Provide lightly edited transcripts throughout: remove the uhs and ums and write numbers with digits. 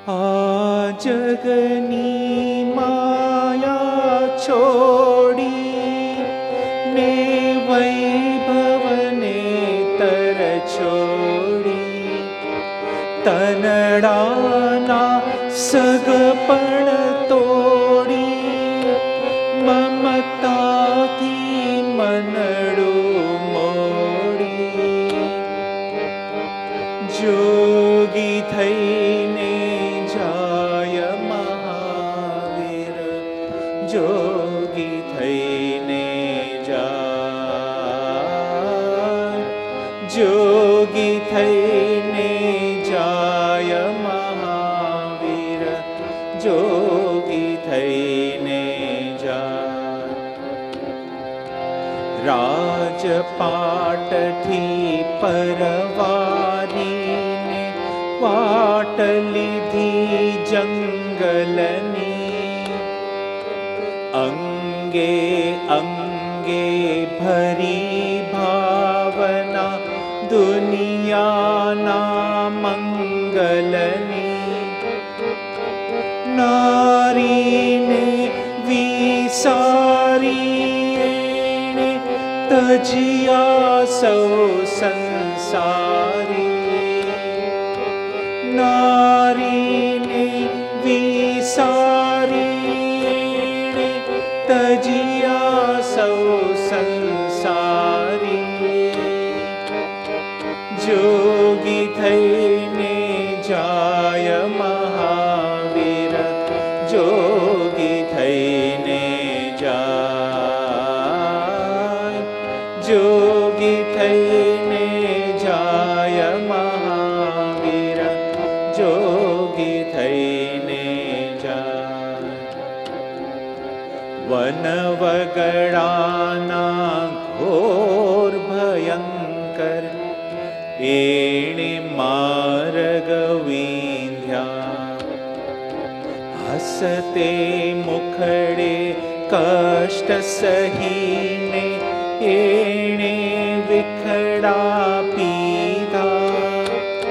આ જગની માયા છોડી ને વૈભવને તર છોડી તનડાના સગપણ તોડી મમતાથી મનડું મોડી જોગી થઈને જાય મહાવીર, જોગી થઈને જાય, જોગી થઈને જાય મહાવીર, જોગી થઈને જાય. રાજપાટથી પરવારીને વાટ લીધી જંગલની, અંગે અંગે ભરી ભાવના દુનિયાના મંગલની. નારીને વિસારી એણે તજિયા સૌ સંસારી. નારીને વિસારી એણે તજિયા સૌ સંસારી. જોગી થઈને જાય મહાવીર, જોગી થઈને જાય, જોગી થઈને જાય મહાવીર, જોગી થઈને જાય. વનવગડાના ઘોર ભયંકર એણે માર્ગ વિંધ્યા. હસતે મુખડે કષ્ટ સહીને એણે વિખડા પીધા.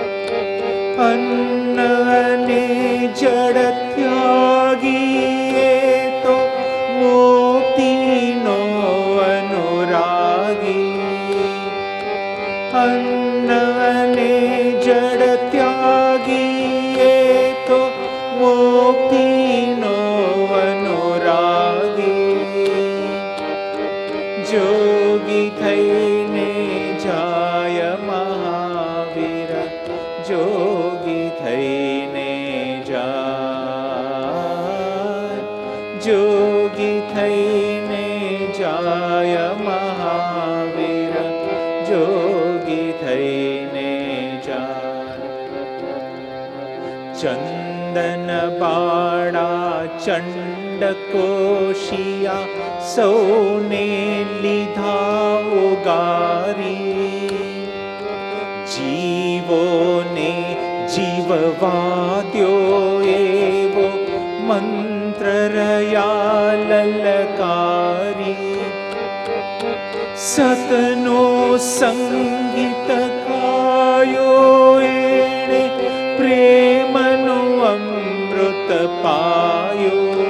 અન્ન અને જળ ત્યાગી તો મુક્તિનો અનુરાગી. અન્ન અને જળ ત્યાગી તો મુક્તિનો અનુરાગી. જોગી થઈને જાય મહાવીર, જોગી થઈને જાય, જોગી થઈને જાય મહાવીર, જોગી થઈને જાય. ચંદન બાળા ચંડ કોશિયા સૌને લીધા ઉગારી. જીવોને જીવવા દ્યો એવો મંત્ર રહ્યા લલકારી. સતનો સંગીત ગાયો એણે પ્રેમનો અમૃત પાયો.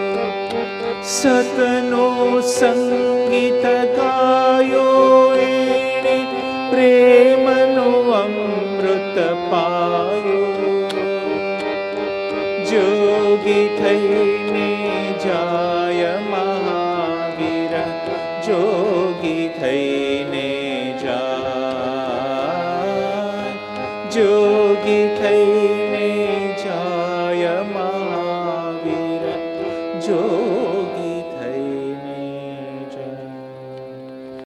સતનો સંગીત ગાયો એણે પ્રેમનો અમૃત પાયો. જોગી થઈને જાય મહાવીર, જોગી થઈને